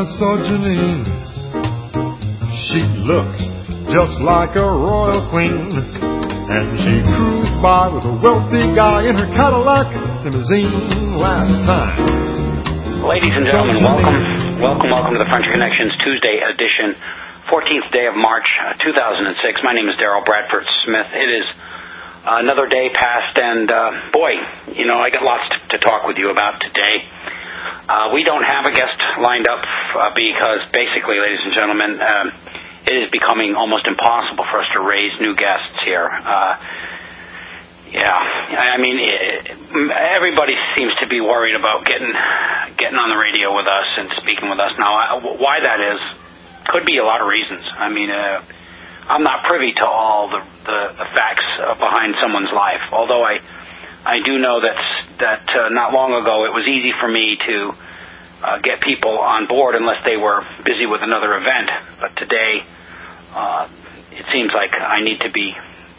I saw Janine. She looked just like a royal queen, and she cruised by with a wealthy guy in her Cadillac limousine last time. Ladies and gentlemen, welcome to the French Connections Tuesday edition, 14th day of March, 2006. My name is Daryl Bradford Smith. It is another day past, and boy, I got lots to talk with you about today. We don't have a guest lined up because basically, ladies and gentlemen, it is becoming almost impossible for us to raise new guests here. Everybody seems to be worried about getting on the radio with us and speaking with us. Now, why that is could be a lot of reasons. I'm not privy to all the facts behind someone's life, although I do know that not long ago it was easy for me to get people on board unless they were busy with another event. But today, it seems like I need to be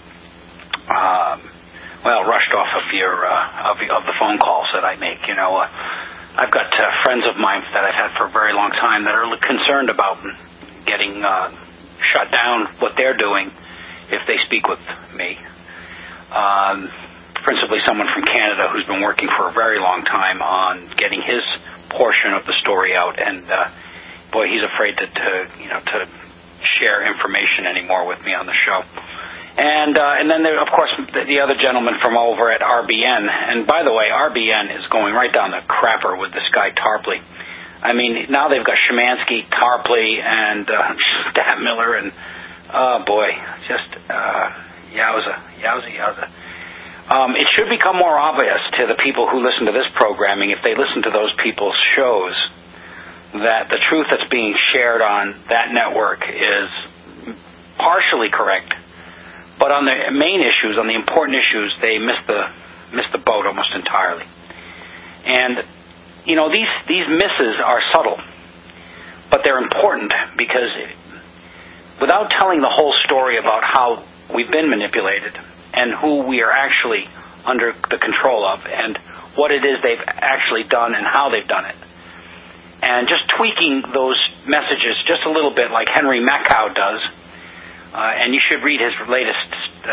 rushed off of the phone calls that I make. I've got friends of mine that I've had for a very long time that are concerned about getting shut down what they're doing if they speak with me. Principally someone from Canada who's been working for a very long time on getting his portion of the story out, and he's afraid to share information anymore with me on the show. And then there, of course, the other gentleman from over at RBN. And by the way, RBN is going right down the crapper with this guy Tarpley. Now they've got Szymanski, Tarpley, and Stat Miller, and yowza. It should become more obvious to the people who listen to this programming, if they listen to those people's shows, that the truth that's being shared on that network is partially correct, but on the main issues, on the important issues, they miss the boat almost entirely. And these misses are subtle, but they're important because without telling the whole story about how we've been manipulated and who we are actually under the control of and what it is they've actually done and how they've done it, and just tweaking those messages just a little bit like Henry Makow does, and you should read his latest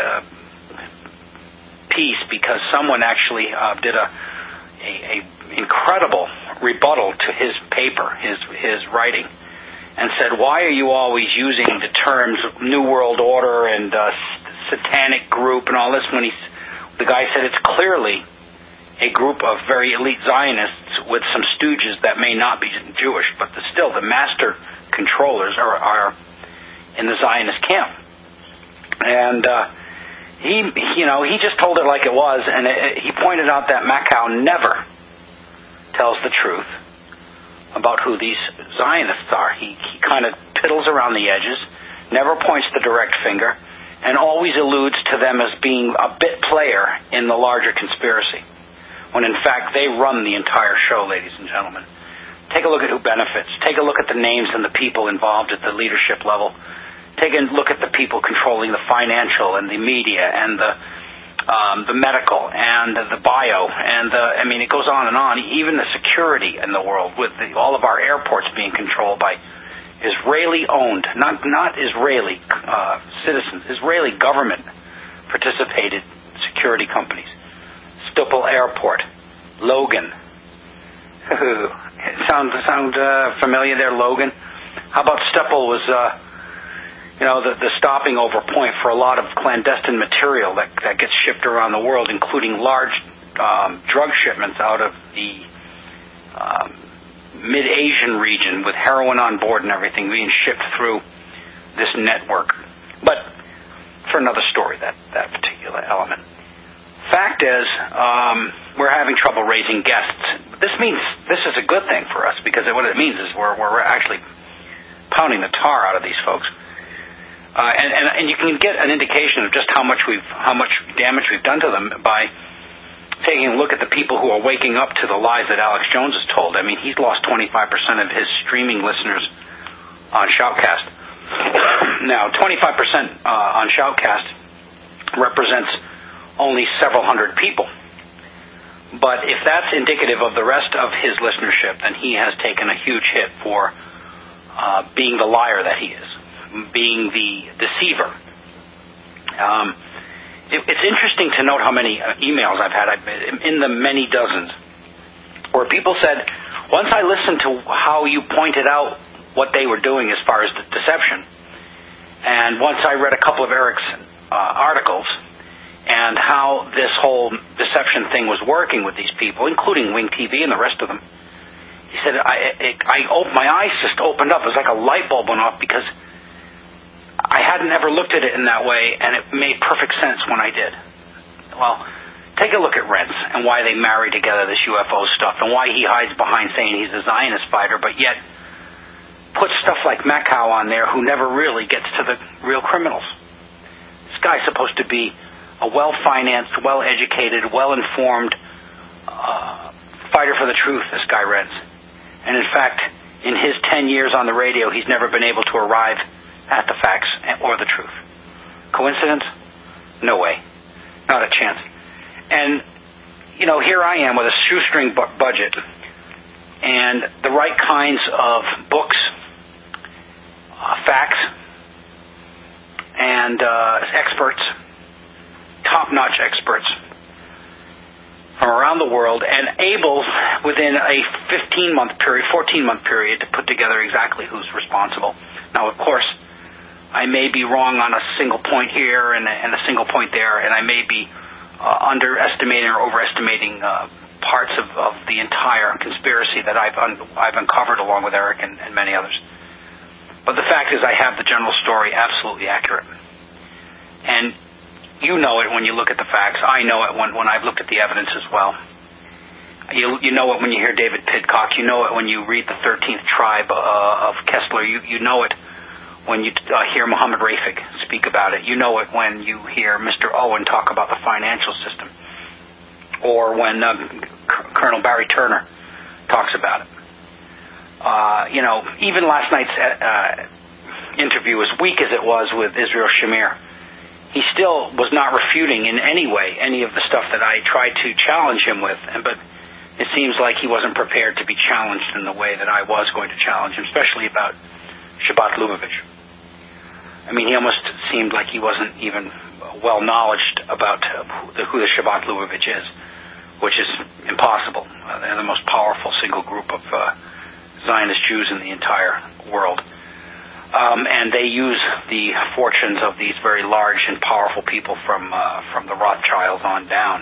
piece because someone actually did a incredible rebuttal to his paper, his writing, and said, why are you always using the terms New World Order and satanic group and all this when the guy said it's clearly a group of very elite Zionists with some stooges that may not be Jewish, but still the master controllers are in the Zionist camp. And he just told it like it was, and he pointed out that Makow never tells the truth about who these Zionists are. He kind of piddles around the edges, never points the direct finger, and always alludes to them as being a bit player in the larger conspiracy, when in fact they run the entire show, ladies and gentlemen. Take a look at who benefits. Take a look at the names and the people involved at the leadership level. Take a look at the people controlling the financial and the media and the medical and the bio and it goes on and on. Even the security in the world, with all of our airports being controlled by Israeli-owned, not Israeli citizens, Israeli government-participated security companies. Stupple Airport, Logan. Sound familiar there, Logan? How about Stupple was, the stopping over point for a lot of clandestine material that gets shipped around the world, including large drug shipments out of the mid-Asian region with heroin on board and everything being shipped through this network. But for another story, that particular element. Fact is, we're having trouble raising guests. This is a good thing for us because what it means is we're actually pounding the tar out of these folks. And you can get an indication of just how much damage we've done to them by taking a look at the people who are waking up to the lies that Alex Jones has told. He's lost 25% of his streaming listeners on Shoutcast. Now, 25% on Shoutcast represents only several hundred people. But if that's indicative of the rest of his listenership, then he has taken a huge hit for being the liar that he is, being the deceiver. It's interesting to note how many emails I've had, in the many dozens, where people said, once I listened to how you pointed out what they were doing as far as the deception, and once I read a couple of Eric's articles, and how this whole deception thing was working with these people, including Wing TV and the rest of them, he said, my eyes just opened up. It was like a light bulb went off, because I hadn't ever looked at it in that way, and it made perfect sense when I did. Well, take a look at Rentz and why they marry together, this UFO stuff, and why he hides behind saying he's a Zionist fighter, but yet puts stuff like Makow on there, who never really gets to the real criminals. This guy's supposed to be a well-financed, well-educated, well-informed fighter for the truth, this guy Rentz. And in fact, in his 10 years on the radio, he's never been able to arrive at the facts or the truth. Coincidence? No way. Not a chance. And, here I am with a shoestring budget and the right kinds of books, facts, and experts, top-notch experts from around the world, and able, within a 14-month period, to put together exactly who's responsible. Now, of course, I may be wrong on a single point here and a single point there, and I may be underestimating or overestimating parts of the entire conspiracy that I've uncovered along with Eric and many others. But the fact is, I have the general story absolutely accurate. And you know it when you look at the facts. I know it when I've looked at the evidence as well. You know it when you hear David Pidcock. You know it when you read the 13th Tribe of Kessler. You know it when you hear Muhammad Rafik speak about it. You know it when you hear Mr. Owen talk about the financial system, or when Colonel Barry Turner talks about it. Even last night's interview, as weak as it was with Israel Shamir, he still was not refuting in any way any of the stuff that I tried to challenge him with. But it seems like he wasn't prepared to be challenged in the way that I was going to challenge him, especially about Shabbat Lubavitch. I mean, he almost seemed like he wasn't even well-knowledged about who the Shabbat Lubavitch is, which is impossible. They're the most powerful single group of Zionist Jews in the entire world. And they use the fortunes of these very large and powerful people from the Rothschilds on down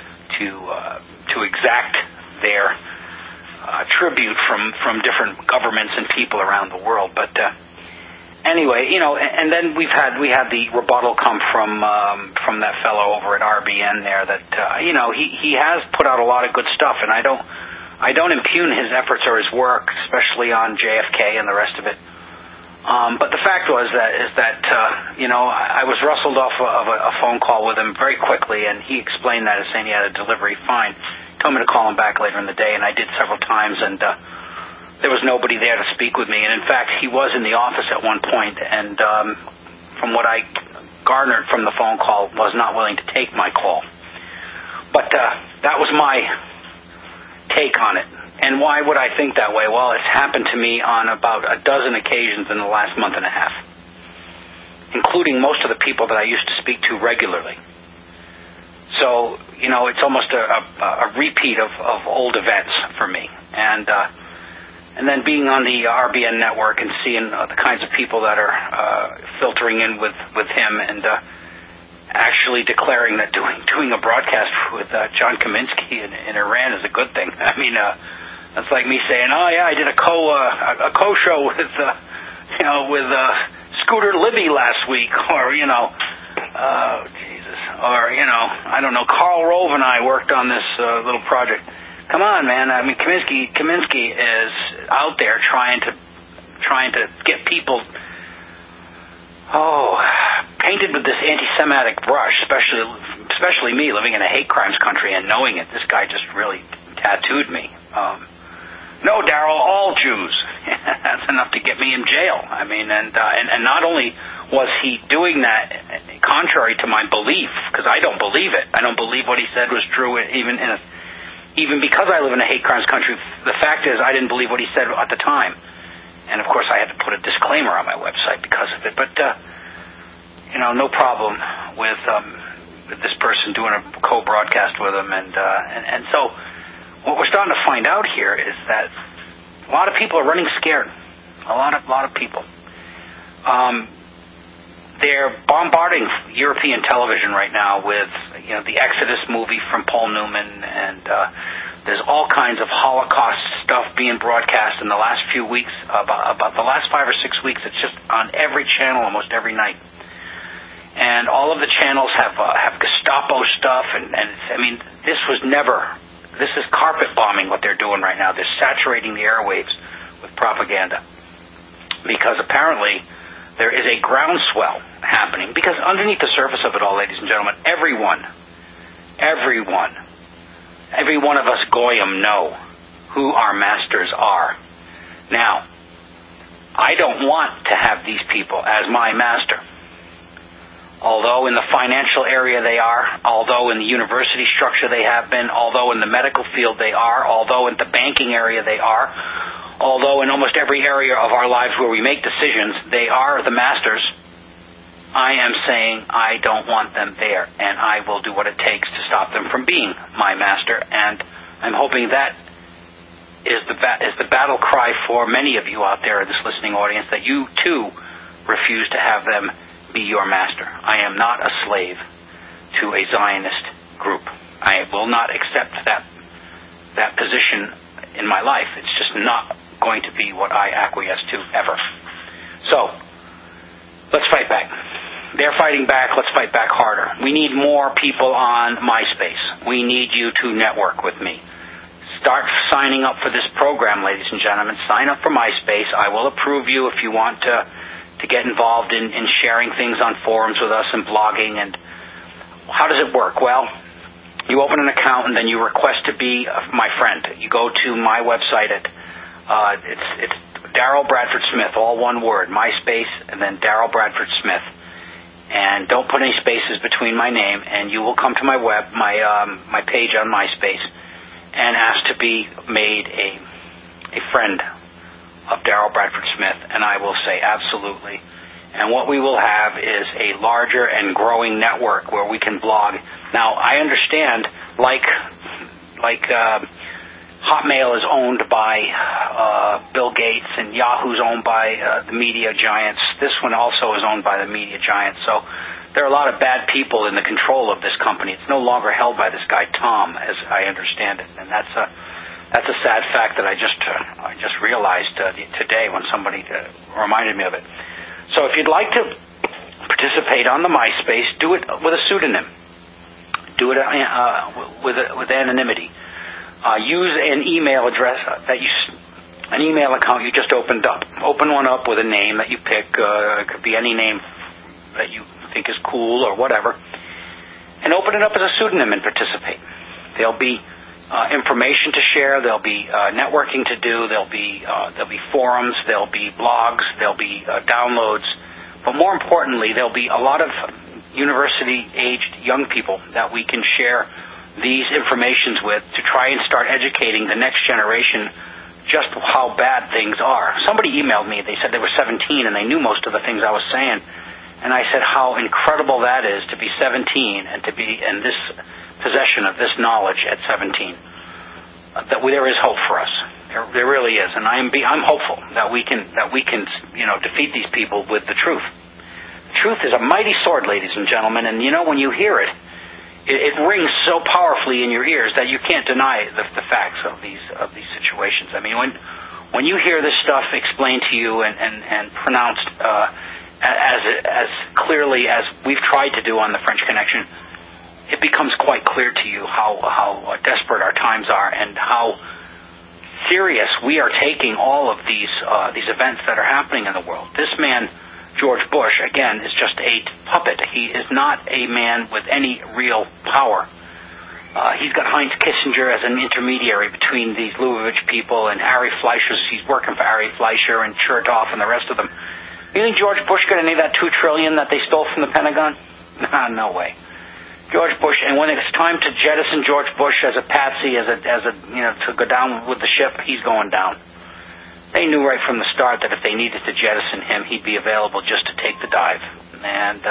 to exact their tribute from different governments and people around the world. But anyway, and then we had the rebuttal come from that fellow over at RBN there that he has put out a lot of good stuff, and I don't impugn his efforts or his work, especially on JFK and the rest of it. But the fact is that I was rustled off of a phone call with him very quickly, and he explained that as saying he had a delivery. Fine. Told me to call him back later in the day, and I did several times, and there was nobody there to speak with me. And in fact, he was in the office at one point, and from what I garnered from the phone call, was not willing to take my call. But that was my take on it. And why would I think that way? Well, it's happened to me on about a dozen occasions in the last month and a half, including most of the people that I used to speak to regularly. So, it's almost a repeat of old events for me. And then being on the RBN network and seeing the kinds of people that are filtering in with him, and actually declaring that doing a broadcast with John Kaminsky in Iran is a good thing. I mean, that's like me saying, "Oh yeah, I did a co-show with Scooter Libby last week," or I don't know, Karl Rove and I worked on this little project. Come on, man. I mean, Kaminsky is out there trying to get people painted with this anti-Semitic brush, especially me living in a hate crimes country and knowing it. This guy just really tattooed me. No, Daryl, all Jews. That's enough to get me in jail. I mean, and not only was he doing that contrary to my belief, because I don't believe it. I don't believe what he said was true, even because I live in a hate crimes country. The fact is, I didn't believe what he said at the time. And, of course, I had to put a disclaimer on my website because of it. But, no problem with this person doing a co-broadcast with them. And so what we're starting to find out here is that a lot of people are running scared. A lot of people. They're bombarding European television right now with, the Exodus movie from Paul Newman, and there's all kinds of Holocaust stuff being broadcast in the last few weeks. About the last 5 or 6 weeks, it's just on every channel almost every night. And all of the channels have Gestapo stuff, and this is carpet bombing what they're doing right now. They're saturating the airwaves with propaganda. Because apparently there is a groundswell happening. Because underneath the surface of it all, ladies and gentlemen, every one of us goyim know who our masters are. Now, I don't want to have these people as my master. Although in the financial area they are, although in the university structure they have been, although in the medical field they are, although in the banking area they are, although in almost every area of our lives where we make decisions, they are the masters, I am saying I don't want them there, and I will do what it takes to stop them from being my master, and I'm hoping that is the battle cry for many of you out there in this listening audience, that you too refuse to have them be your master. I am not a slave to a Zionist group. I will not accept that position in my life. It's just not going to be what I acquiesce to ever. So, let's fight back. They're fighting back. Let's fight back harder. We need more people on MySpace. We need you to network with me. Start signing up for this program, ladies and gentlemen. Sign up for MySpace. I will approve you if you want to get involved in sharing things on forums with us and blogging. And how does it work? Well, you open an account and then you request to be my friend. You go to my website at it's Darrell Bradford Smith, all one word, MySpace, and then Darrell Bradford Smith. And don't put any spaces between my name, and you will come to my page on MySpace and ask to be made a friend of Darrell Bradford Smith, and I will say absolutely. And what we will have is a larger and growing network where we can blog. Now, I understand, like Hotmail is owned by Bill Gates, and Yahoo's owned by the media giants. This one also is owned by the media giants. So there are a lot of bad people in the control of this company. It's no longer held by this guy Tom, as I understand it, and that's a sad fact that I just realized today when somebody reminded me of it. So if you'd like to participate on the MySpace, do it with a pseudonym. Do it with anonymity. Use an email address an email account you just opened up. Open one up with a name that you pick. It could be any name that you think is cool or whatever. And open it up as a pseudonym and participate. There'll be information to share. There'll be networking to do. There'll be forums. There'll be blogs. There'll be downloads. But more importantly, there'll be a lot of university-aged young people that we can share these informations with to try and start educating the next generation just how bad things are. Somebody emailed me. They said they were 17 and they knew most of the things I was saying. And I said how incredible that is to be 17 and to be in this possession of this knowledge at 17. That there is hope for us. There really is, and I'm hopeful that we can defeat these people with the truth. The truth is a mighty sword, ladies and gentlemen, and when you hear it, it rings so powerfully in your ears that you can't deny the facts of these situations. I mean, when you hear this stuff explained to you and pronounced as clearly as we've tried to do on the French Connection, it becomes quite clear to you how desperate our times are and how serious we are taking all of these events that are happening in the world. This man, George Bush, again, is just a puppet. He is not a man with any real power. He's got Heinz Kissinger as an intermediary between these Lubavitch people and Ari Fleischer. He's working for Ari Fleischer and Chertoff and the rest of them. You think George Bush got any of that $2 trillion that they stole from the Pentagon? No way. George Bush, and when it's time to jettison George Bush as a patsy, to go down with the ship, he's going down. they knew right from the start that if they needed to jettison him, he'd be available just to take the dive. And,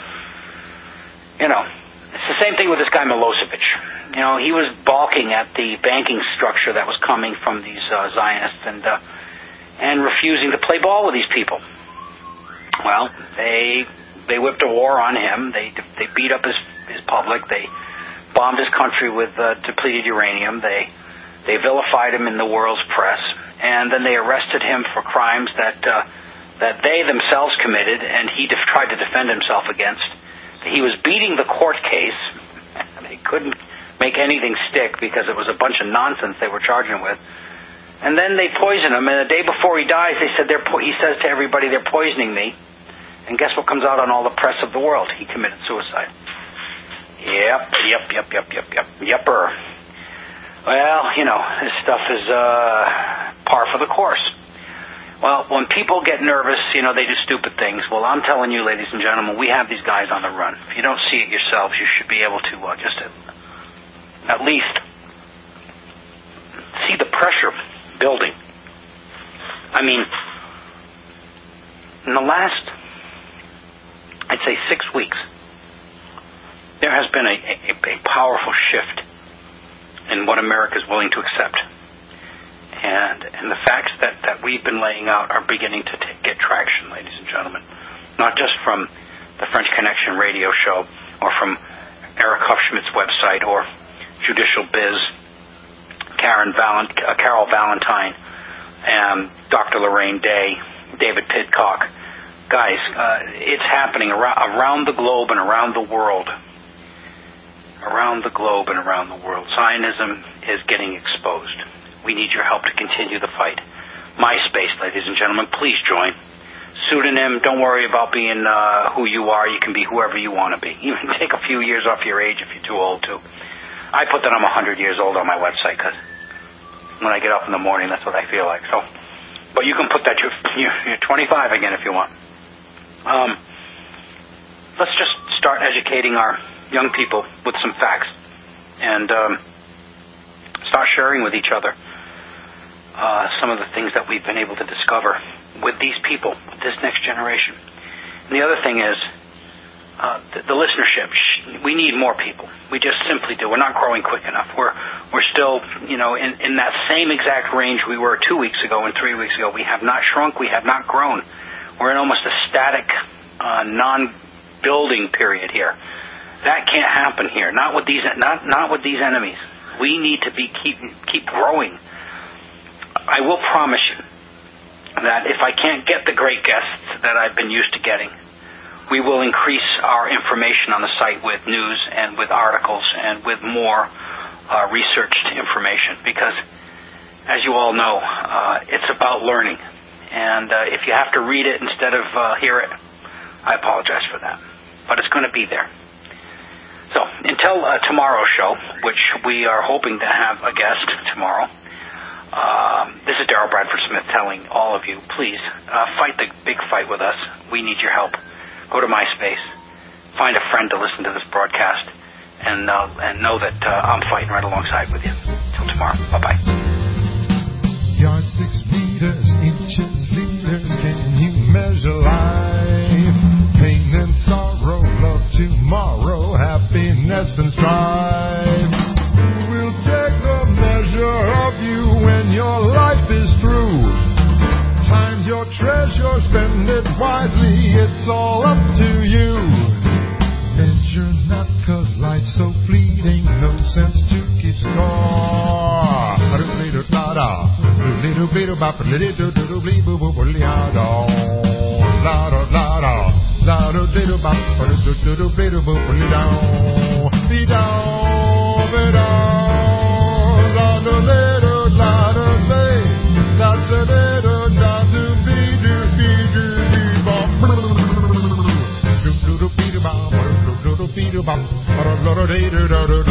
it's the same thing with this guy Milosevic. He was balking at the banking structure that was coming from these Zionists and refusing to play ball with these people. Well, they whipped a war on him. They beat up his public. They bombed his country with depleted uranium. They vilified him in the world's press, and then they arrested him for crimes that they themselves committed, and he tried to defend himself against. He was beating the court case. They couldn't make anything stick because it was a bunch of nonsense they were charging him with. And then they poisoned him, and the day before he dies, he says to everybody, they're poisoning me. And guess what comes out on all the press of the world? He committed suicide. Yepper. Well, this stuff is par for the course. Well, when people get nervous, they do stupid things. Well, I'm telling you, ladies and gentlemen, we have these guys on the run. If you don't see it yourselves, you should be able to just at least see the pressure building. I mean, in the last, I'd say 6 weeks, there has been a powerful shift in what America is willing to accept. And the facts that we've been laying out are beginning to get traction, ladies and gentlemen. Not just from the French Connection radio show or from Eric Hufschmidt's website or Judicial Biz, Carol Valentine, and Dr. Lorraine Day, David Pidcock. Guys, it's happening around the globe and around the world. Around the globe and around the world. Zionism is getting exposed. We need your help to continue the fight. MySpace, ladies and gentlemen, please join. Pseudonym, don't worry about being who you are. You can be whoever you want to be. You can take a few years off your age if you're too old to. I put that I'm 100 years old on my website because when I get up in the morning, that's what I feel like. So, but you can put that you're 25 again if you want. Let's just start educating our young people with some facts and start sharing with each other some of the things that we've been able to discover with these people, with this next generation. And the other thing is the listenership. We need more people. We just simply do. We're not growing quick enough. We're still, in that same exact range we were 2 weeks ago and 3 weeks ago. We have not shrunk. We have not grown. We're in almost a static, non-building period here. That can't happen here. Not with these enemies. We need to keep growing. I will promise you that if I can't get the great guests that I've been used to getting, we will increase our information on the site with news and with articles and with more researched information because, as you all know, it's about learning. And if you have to read it instead of hear it, I apologize for that. But it's going to be there. So, until tomorrow's show, which we are hoping to have a guest tomorrow, this is Daryl Bradford Smith telling all of you, please, fight the big fight with us. We need your help. Go to MySpace, find a friend to listen to this broadcast, and know that I'm fighting right alongside with you. Till tomorrow. Bye-bye. Yardsticks, meters, inches, liters, can you measure life? Pain and sorrow, love tomorrow, happiness and strife. Who will take the measure of you when your life is through? Time's your treasure, spend it wisely, it's all up to you. Measure not, 'cause life's so fleeting, no sense to keep score. Little bit about a little boo boo boo liado. Lado lado lado little bop a little bit of boo boo down. Be down, be down. Lado little lado lay. Lado little lado be do bop. Do do do be do bop. Do do be do bop.